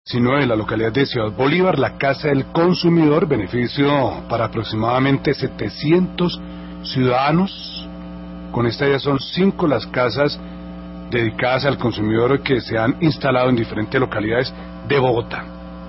sino de la localidad de Ciudad Bolívar, la Casa del Consumidor, beneficio para aproximadamente 700 ciudadanos. Con esta ya son 5 las casas dedicadas al consumidor que se han instalado en diferentes localidades de Bogotá.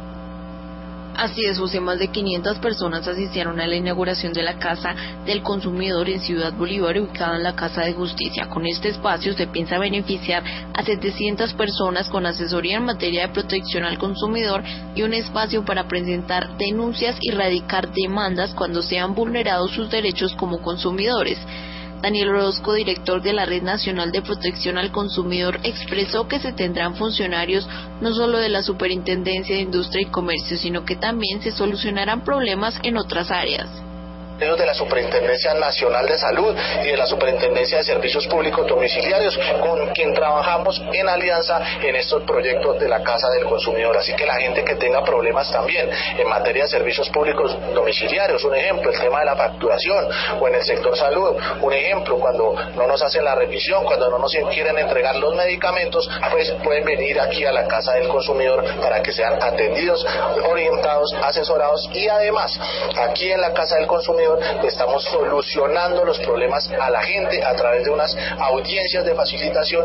Así es, José, más de 500 personas asistieron a la inauguración de la Casa del Consumidor en Ciudad Bolívar, ubicada en la Casa de Justicia. Con este espacio se piensa beneficiar a 700 personas con asesoría en materia de protección al consumidor y un espacio para presentar denuncias y radicar demandas cuando sean vulnerados sus derechos como consumidores. Daniel Orozco, director de la Red Nacional de Protección al Consumidor, expresó que se tendrán funcionarios no solo de la Superintendencia de Industria y Comercio, sino que también se solucionarán problemas en otras áreas. De la Superintendencia Nacional de Salud y de la Superintendencia de Servicios Públicos Domiciliarios, con quien trabajamos en alianza en estos proyectos de la Casa del Consumidor. Así que la gente que tenga problemas también en materia de servicios públicos domiciliarios, un ejemplo, el tema de la facturación, o en el sector salud, un ejemplo, cuando no nos hacen la revisión, cuando no nos quieren entregar los medicamentos, pues pueden venir aquí a la Casa del Consumidor para que sean atendidos, orientados, asesorados, y además aquí en la Casa del Consumidor estamos solucionando los problemas a la gente a través de unas audiencias de facilitación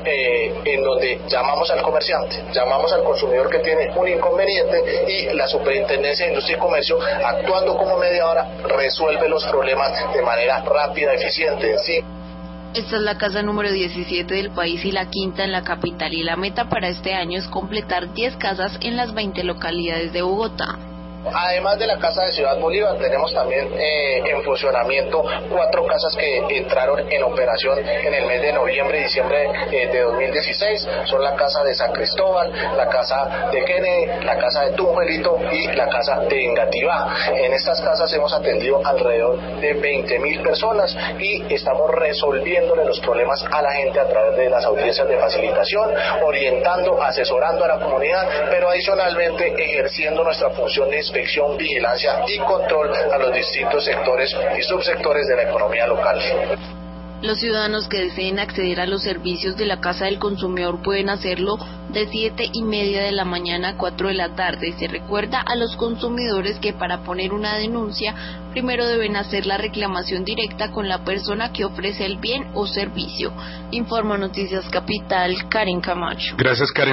en donde llamamos al comerciante, llamamos al consumidor que tiene un inconveniente, y la Superintendencia de Industria y Comercio, actuando como mediadora, resuelve los problemas de manera rápida, eficiente. Sí. Esta es la casa número 17 del país y la quinta en la capital, y la meta para este año es completar 10 casas en las 20 localidades de Bogotá. Además de la Casa de Ciudad Bolívar, tenemos también en funcionamiento 4 casas que entraron en operación en el mes de noviembre y diciembre de 2016. Son la Casa de San Cristóbal, la Casa de Kennedy, la Casa de Tumberito y la Casa de Engativá. En estas casas hemos atendido alrededor de 20.000 personas y estamos resolviéndole los problemas a la gente a través de las audiencias de facilitación, orientando, asesorando a la comunidad, pero adicionalmente ejerciendo nuestra función de inspección, vigilancia y control a los distintos sectores y subsectores de la economía local. Los ciudadanos que deseen acceder a los servicios de la Casa del Consumidor pueden hacerlo de 7:30 de la mañana a 4 de la tarde. Se recuerda a los consumidores que para poner una denuncia, primero deben hacer la reclamación directa con la persona que ofrece el bien o servicio. Informa Noticias Capital, Karen Camacho. Gracias, Karen.